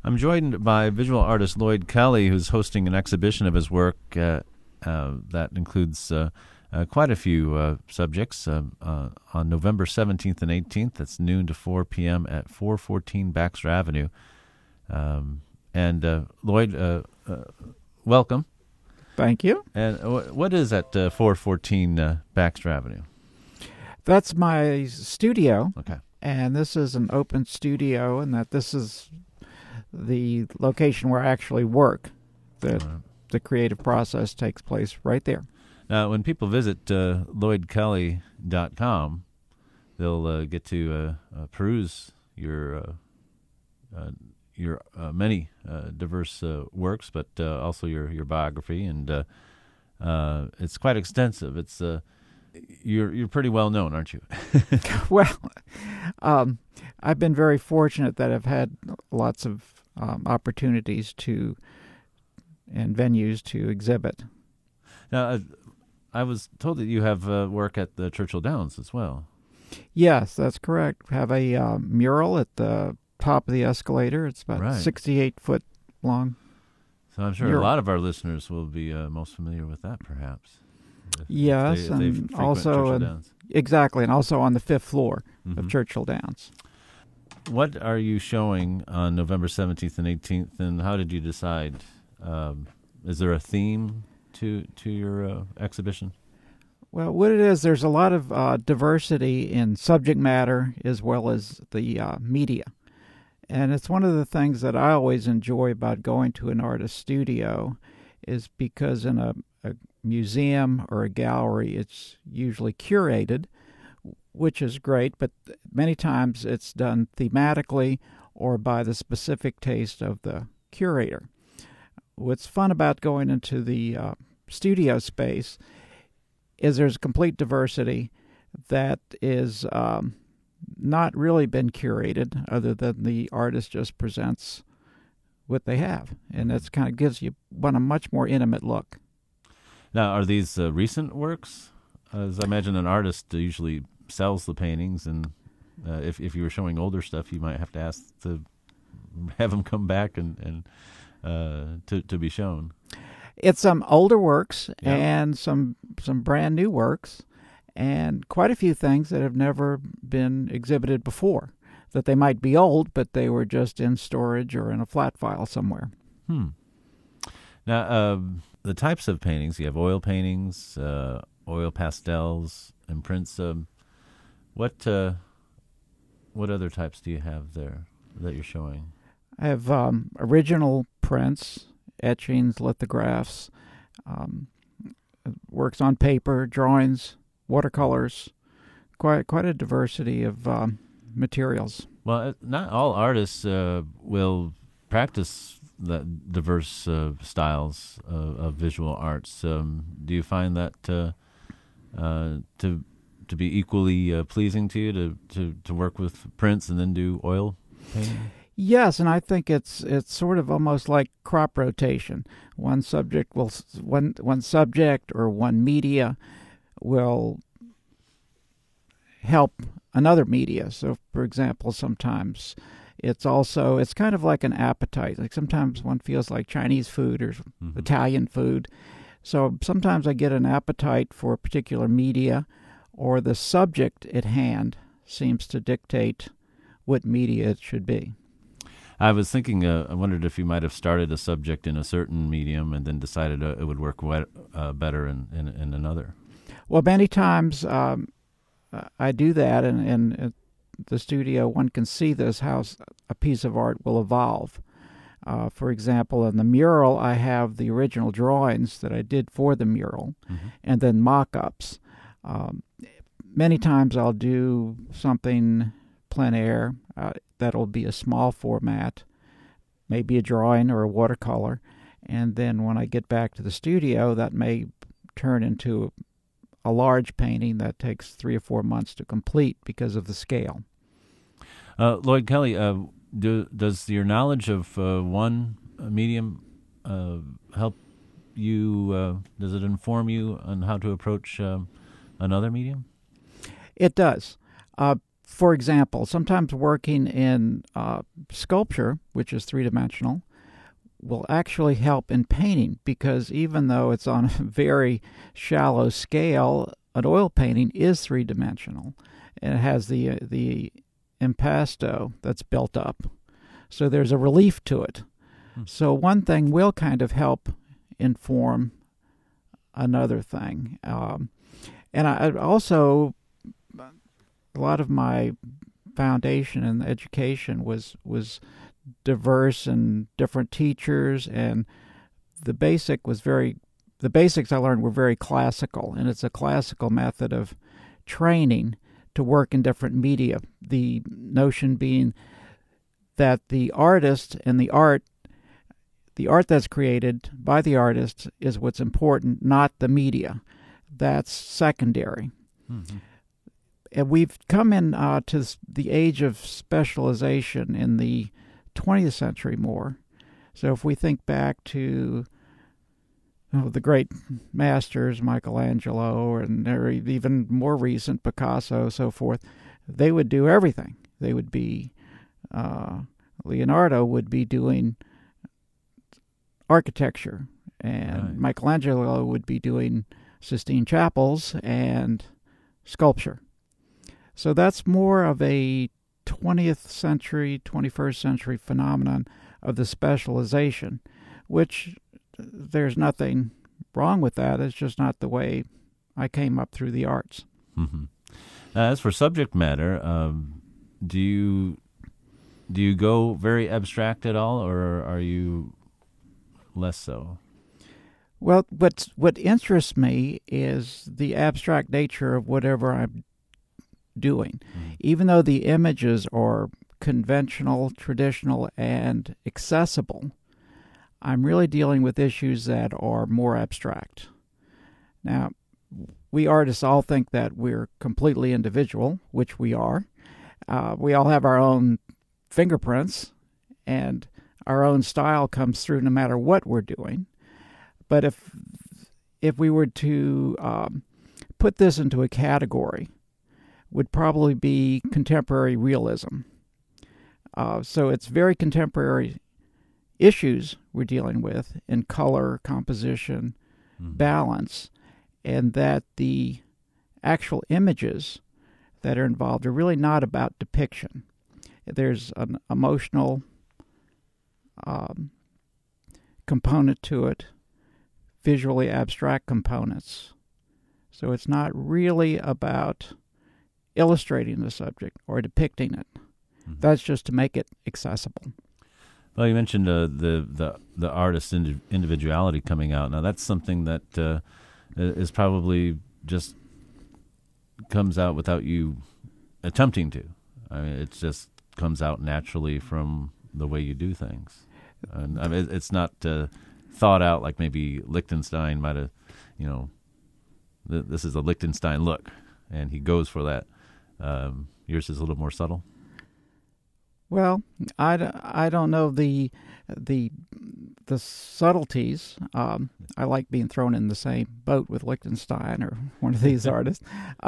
I'm joined by visual artist Lloyd Kelly, who's hosting an exhibition of his work that includes quite a few subjects on November 17th and 18th. That's noon to 4 p.m. at 414 Baxter Avenue. Lloyd, welcome. Thank you. And what is at 414 Baxter Avenue? That's my studio. Okay. And this is an open studio, and that this is the location where I actually work. The creative process takes place right there. Now, when people visit LloydKelly.com, they'll get to peruse your many diverse works, but also your biography, and it's quite extensive. It's you're pretty well known, aren't you? Well, I've been very fortunate that I've had lots of opportunities and venues to exhibit. Now, I was told that you have work at the Churchill Downs as well. Yes, that's correct. We have a mural at the top of the escalator. It's about 68 foot long. So I'm sure a lot of our listeners will be most familiar with that, perhaps. Yes, and also exactly, and also on the 5th floor of Churchill Downs. What are you showing on November 17th and 18th, and how did you decide? Is there a theme to your exhibition? Well, what it is, there's a lot of diversity in subject matter as well as the media. And it's one of the things that I always enjoy about going to an artist's studio is because in a museum or a gallery, it's usually curated, which is great, but many times it's done thematically or by the specific taste of the curator. What's fun about going into the studio space is there's complete diversity that is not really been curated other than the artist just presents what they have. And that kind of gives you a much more intimate look. Now, are these recent works? As I imagine an artist usually sells the paintings, and if you were showing older stuff, you might have to ask to have them come back and to be shown. It's some older works and some brand new works, and quite a few things that have never been exhibited before. That they might be old, but they were just in storage or in a flat file somewhere. Now, the types of paintings, you have oil paintings, oil pastels, imprints. What other types do you have there that you're showing? I have original prints, etchings, lithographs, works on paper, drawings, watercolors, quite a diversity of materials. Well, not all artists will practice that diverse styles of visual arts. Do you find that to be equally pleasing to you to work with prints and then do oil painting? Yes, and I think it's sort of almost like crop rotation. One subject or one media will help another media. So, for example, sometimes it's kind of like an appetite. Like sometimes one feels like Chinese food or Italian food. So sometimes I get an appetite for a particular media, or the subject at hand seems to dictate what media it should be. I was thinking, I wondered if you might have started a subject in a certain medium and then decided it would work better in another. Well, many times I do that, and at the studio one can see this, how a piece of art will evolve. For example, in the mural, I have the original drawings that I did for the mural, and then mock-ups. Many times I'll do something plein air that'll be a small format, maybe a drawing or a watercolor, and then when I get back to the studio, that may turn into a large painting that takes 3 or 4 months to complete because of the scale. Lloyd Kelly, does your knowledge of one medium help you? Does it inform you on how to approach another medium? It does. for example, sometimes working in sculpture, which is three-dimensional, will actually help in painting, because even though it's on a very shallow scale, an oil painting is three-dimensional, and it has the impasto that's built up. So there's a relief to it. So one thing will kind of help inform another thing. And I also, a lot of my foundation and education was diverse and different teachers, and the basics I learned were very classical, and it's a classical method of training to work in different media. The notion being that the artist and the art that's created by the artist is what's important, not the media. That's secondary. Mm-hmm. And we've come in to the age of specialization in the 20th century more. So if we think back to the great masters, Michelangelo, and even more recent, Picasso, so forth, they would do everything. They would be, Leonardo would be doing architecture, and right. Michelangelo would be doing Sistine Chapels and sculpture. So that's more of a 20th century, 21st century phenomenon of the specialization, which there's nothing wrong with that. It's just not the way I came up through the arts. Mm-hmm. As for subject matter, do you go very abstract at all, or are you less so? Well, what interests me is the abstract nature of whatever I'm doing. Mm-hmm. Even though the images are conventional, traditional, and accessible, I'm really dealing with issues that are more abstract. Now, we artists all think that we're completely individual, which we are. We all have our own fingerprints, and our own style comes through no matter what we're doing. But if we were to put this into a category, would probably be contemporary realism. So it's very contemporary issues we're dealing with in color, composition, balance, and that the actual images that are involved are really not about depiction. There's an emotional component to it, visually abstract components. So it's not really about illustrating the subject or depicting it. Mm-hmm. That's just to make it accessible. Well, you mentioned the artist's individuality coming out. Now, that's something that is probably just comes out without you attempting to. I mean, it just comes out naturally from the way you do things. And I mean, it's not thought out like maybe Lichtenstein might have, this is a Lichtenstein look, and he goes for that. Yours is a little more subtle. Well, I don't know the subtleties. I like being thrown in the same boat with Lichtenstein or one of these artists.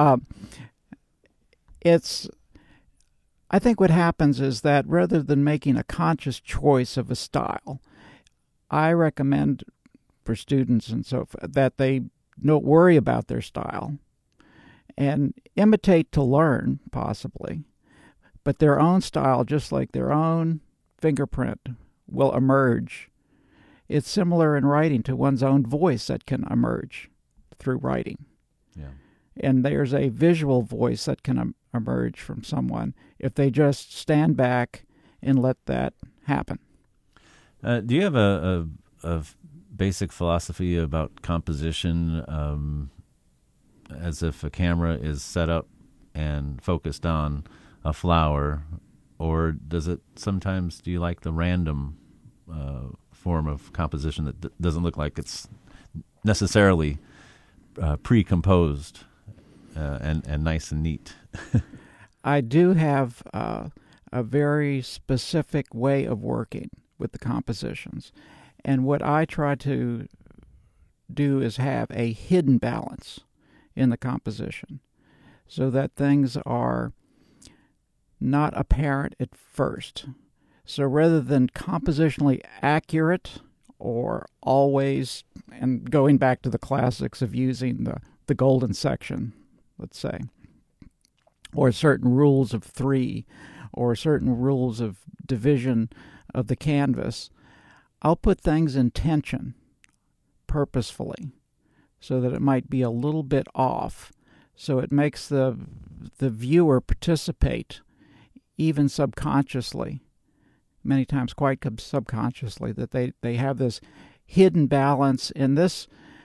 I think what happens is that rather than making a conscious choice of a style, I recommend for students and so forth that they don't worry about their style and imitate to learn, possibly. But their own style, just like their own fingerprint, will emerge. It's similar in writing to one's own voice that can emerge through writing. Yeah. And there's a visual voice that can emerge from someone if they just stand back and let that happen. Do you have a basic philosophy about composition, as if a camera is set up and focused on a flower, or do you like the random form of composition that doesn't look like it's necessarily pre-composed and nice and neat? I do have a very specific way of working with the compositions, and what I try to do is have a hidden balance in the composition so that things are not apparent at first. So rather than compositionally accurate or always, and going back to the classics of using the golden section, let's say, or certain rules of three, or certain rules of division of the canvas, I'll put things in tension purposefully so that it might be a little bit off. So it makes the viewer participate, even subconsciously, many times quite subconsciously, that they have this hidden balance. And this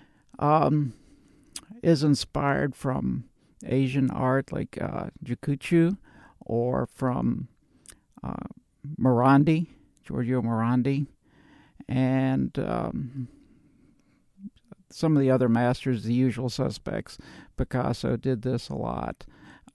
is inspired from Asian art like Jacucho, or from Morandi, Giorgio Morandi, and some of the other masters, the usual suspects. Picasso did this a lot.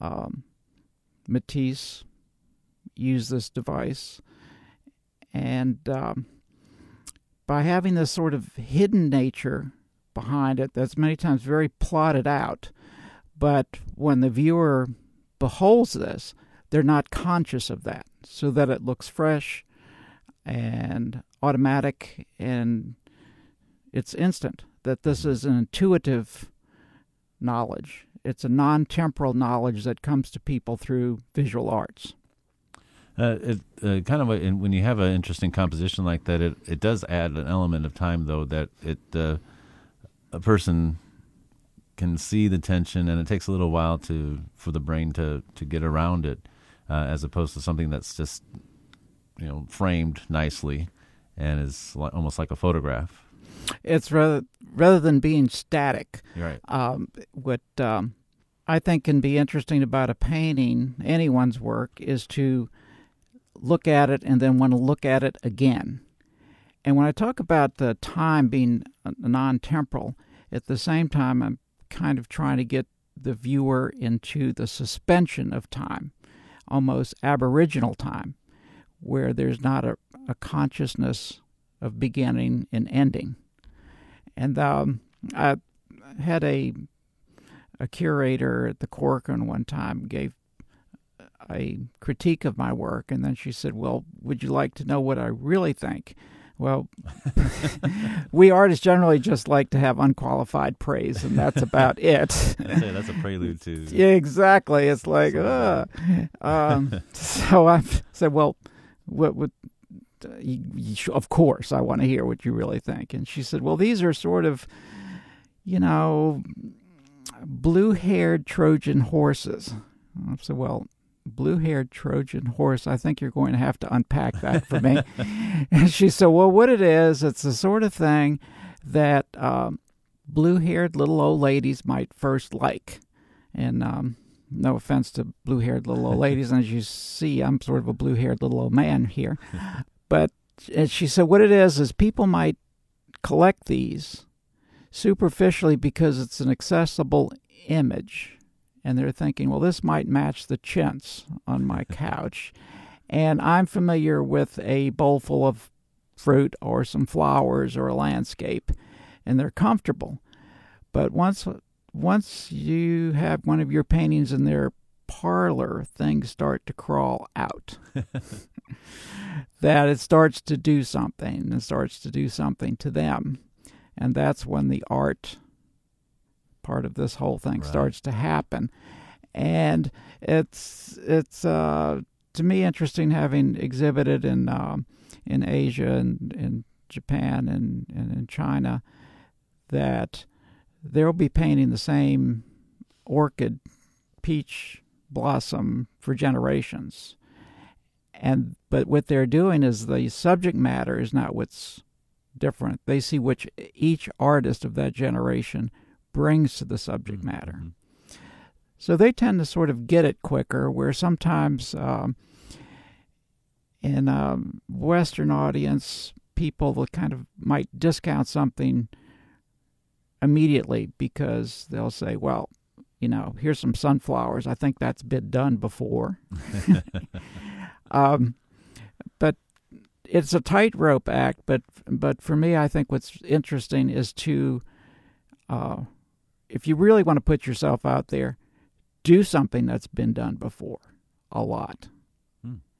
Matisse used this device. And by having this sort of hidden nature behind it, that's many times very plotted out, but when the viewer beholds this, they're not conscious of that, so that it looks fresh and automatic, and it's instant, that this is an intuitive knowledge. It's a non-temporal knowledge that comes to people through visual arts. When you have an interesting composition like that, it does add an element of time, though, that a person can see the tension, and it takes a little while for the brain to get around it, as opposed to something that's just framed nicely and is almost like a photograph. It's rather than being static. Right. What I think can be interesting about a painting, anyone's work, is to look at it and then want to look at it again. And when I talk about the time being non-temporal, at the same time I'm kind of trying to get the viewer into the suspension of time, almost aboriginal time, where there's not a consciousness of beginning and ending. And I had a curator at the Corcoran one time gave a critique of my work, and then she said, "Well, would you like to know what I really think?" Well, we artists generally just like to have unqualified praise, and that's about it. That's a prelude to... Yeah, exactly. It's like, so I said, "Well, what would... of course, I want to hear what you really think." And she said, "Well, these are sort of, blue-haired Trojan horses." I said, "Well, blue-haired Trojan horse, I think you're going to have to unpack that for me." And she said, "Well, what it is, it's the sort of thing that blue-haired little old ladies might first like." And no offense to blue-haired little old ladies, and as you see, I'm sort of a blue-haired little old man here. But she said, what it is people might collect these superficially because it's an accessible image. And they're thinking, well, this might match the chintz on my couch. And I'm familiar with a bowl full of fruit or some flowers or a landscape, and they're comfortable. But once you have one of your paintings in their parlor, things start to crawl out. That it starts to do something, and starts to do something to them. And that's when the art part of this whole thing starts to happen. And it's to me interesting, having exhibited in Asia and in Japan and in China, that they'll be painting the same orchid, peach blossom for generations. But what they're doing is the subject matter is not what's different. They see which each artist of that generation brings to the subject matter. Mm-hmm. So they tend to sort of get it quicker, where sometimes in a Western audience, people will kind of might discount something immediately because they'll say, well, here's some sunflowers. I think that's been done before. But it's a tightrope act. But for me, I think what's interesting is to, if you really want to put yourself out there, do something that's been done before a lot.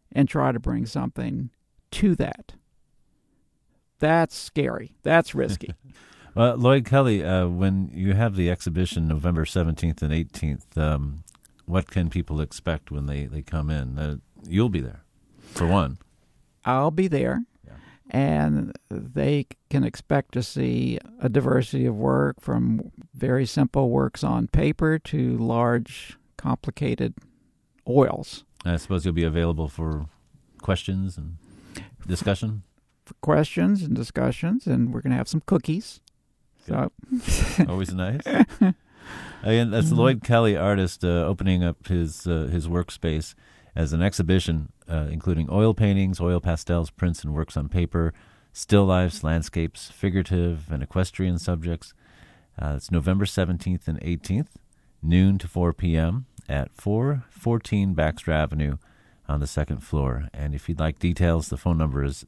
and try to bring something to that. That's scary. That's risky. Well, Lloyd Kelly, when you have the exhibition November 17th and 18th, what can people expect when they come in? You'll be there, for one. I'll be there, and they can expect to see a diversity of work from very simple works on paper to large, complicated oils. I suppose you'll be available for questions and discussion? For questions and discussions, and we're going to have some cookies. So. Always nice. Again, that's Lloyd Kelly, artist, opening up his workspace as an exhibition, including oil paintings, oil pastels, prints, and works on paper, still lifes, landscapes, figurative and equestrian subjects. It's November 17th and 18th, noon to 4 p.m. at 414 Baxter Avenue on the second floor. And if you'd like details, the phone number is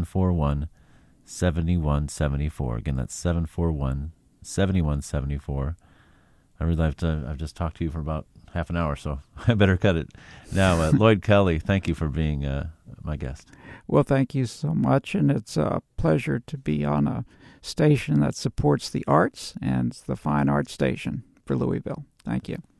741-7174. Again, that's 741-7174. I realized I've just talked to you for about half an hour, so I better cut it. Now, Lloyd Kelly, thank you for being my guest. Well, thank you so much, and it's a pleasure to be on a station that supports the arts, and it's the Fine Arts Station for Louisville. Thank you.